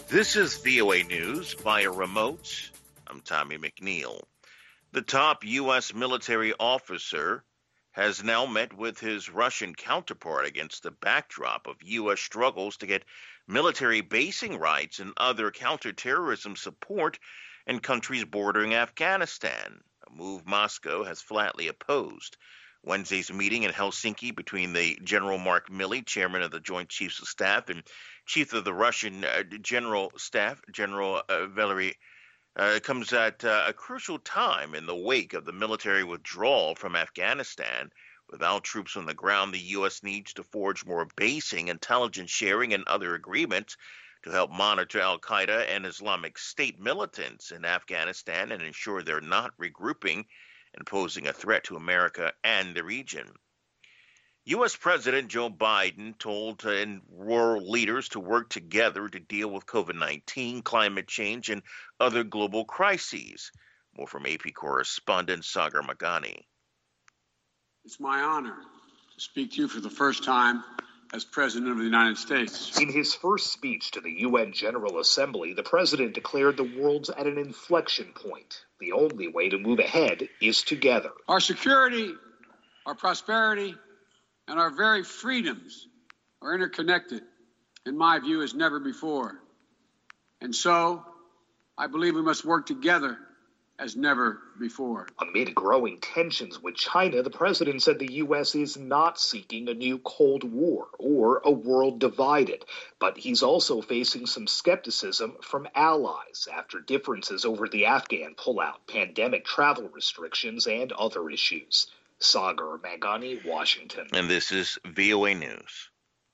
This is VOA News via remote. I'm Tommy McNeil. The top U.S. military officer has now met with his Russian counterpart against the backdrop of U.S. struggles to get military basing rights and other counterterrorism support in countries bordering Afghanistan, a move Moscow has flatly opposed. Wednesday's meeting in Helsinki between the General Mark Milley, chairman of the Joint Chiefs of Staff, and chief of the Russian General Staff, General Valery, comes at a crucial time in the wake of the military withdrawal from Afghanistan. Without troops on the ground, the U.S. needs to forge more basing, intelligence sharing, and other agreements to help monitor al-Qaeda and Islamic State militants in Afghanistan and ensure they're not regrouping and posing a threat to America and the region. U.S. President Joe Biden told world leaders to work together to deal with COVID-19, climate change, and other global crises. More from AP correspondent Sagar Meghani. It's my honor to speak to you for the first time as President of the United States. In his first speech to the UN General Assembly, the president declared the world's at an inflection point. The only way to move ahead is together. Our security, our prosperity, and our very freedoms are interconnected, in my view, as never before. And so, I believe we must work together as never before. Amid growing tensions with China, the president said the U.S. is not seeking a new Cold War or a world divided, but he's also facing some skepticism from allies after differences over the Afghan pullout, pandemic travel restrictions, and other issues. Sagar Meghani, Washington. And this is VOA News.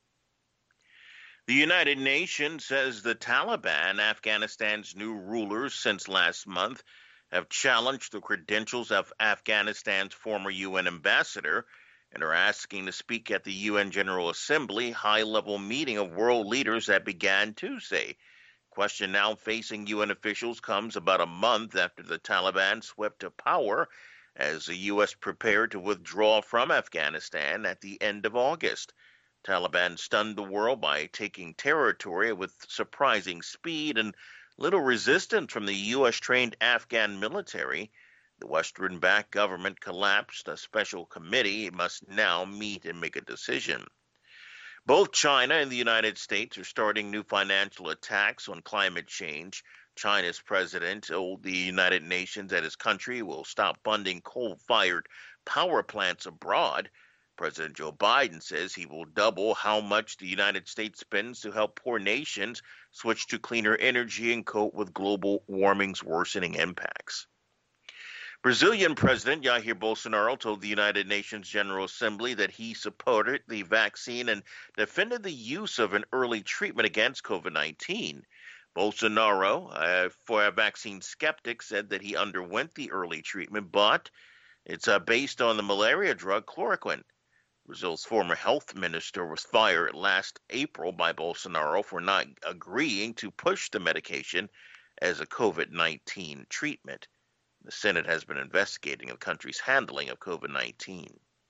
The United Nations says the Taliban, Afghanistan's new rulers since last month, have challenged the credentials of Afghanistan's former UN ambassador and are asking to speak at the UN General Assembly high-level meeting of world leaders that began Tuesday. Question now facing UN officials comes about a month after the Taliban swept to power as the U.S. prepared to withdraw from Afghanistan at the end of August. Taliban stunned the world by taking territory with surprising speed and little resistance from the U.S.-trained Afghan military. The Western-backed government collapsed. A special committee must now meet and make a decision. Both China and the United States are starting new financial attacks on climate change. China's president told the United Nations that his country will stop funding coal-fired power plants abroad. President Joe Biden says he will double how much the United States spends to help poor nations switch to cleaner energy and cope with global warming's worsening impacts. Brazilian President Jair Bolsonaro told the United Nations General Assembly that he supported the vaccine and defended the use of an early treatment against COVID-19. Bolsonaro, for a vaccine skeptic, said that he underwent the early treatment, but it's based on the malaria drug chloroquine. Brazil's former health minister was fired last April by Bolsonaro for not agreeing to push the medication as a COVID-19 treatment. The Senate has been investigating the country's handling of COVID-19.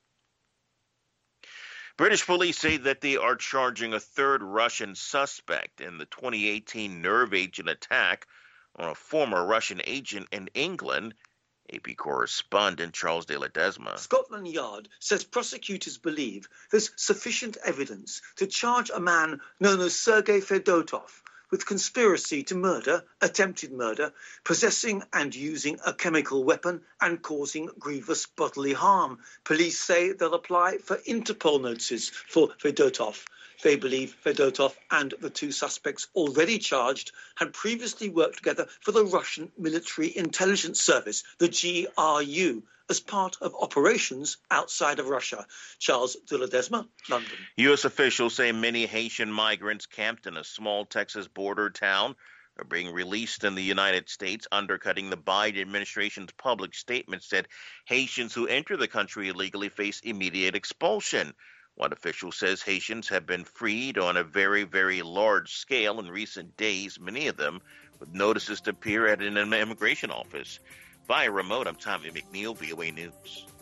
British police say that they are charging a third Russian suspect in the 2018 nerve agent attack on a former Russian agent in England. AP correspondent Charles de Ledesma. Scotland Yard says prosecutors believe there's sufficient evidence to charge a man known as Sergei Fedotov with conspiracy to murder, attempted murder, possessing and using a chemical weapon, and causing grievous bodily harm. Police say they'll apply for Interpol notices for Fedotov. They believe Fedotov and the two suspects already charged had previously worked together for the Russian Military Intelligence Service, the GRU, as part of operations outside of Russia. Charles de Ledesma, London. U.S. officials say many Haitian migrants camped in a small Texas border town are being released in the United States, undercutting the Biden administration's public statements that Haitians who enter the country illegally face immediate expulsion. One official says Haitians have been freed on a very, very large scale in recent days, many of them with notices to appear at an immigration office. Via remote, I'm Tommy McNeil, VOA News.